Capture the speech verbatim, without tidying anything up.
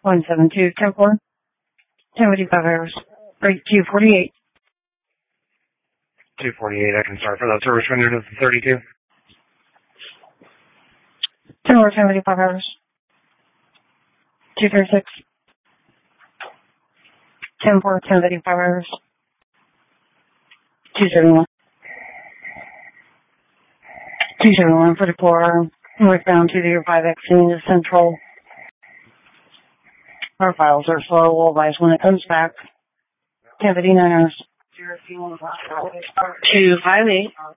one seven two, ten four, ten fifty-five hours. Right, two forty-eight. two forty-eight, I can start for that service rendered to thirty-two. ten four, ten fifty-five hours. two thirty-six. ten four, ten fifty-five hours. two seventy-one. two seventy-one, forty-four, northbound two zero five X to Central. Our files are slow. We'll advise when it comes back. ten fifty-nine hours. two five eight.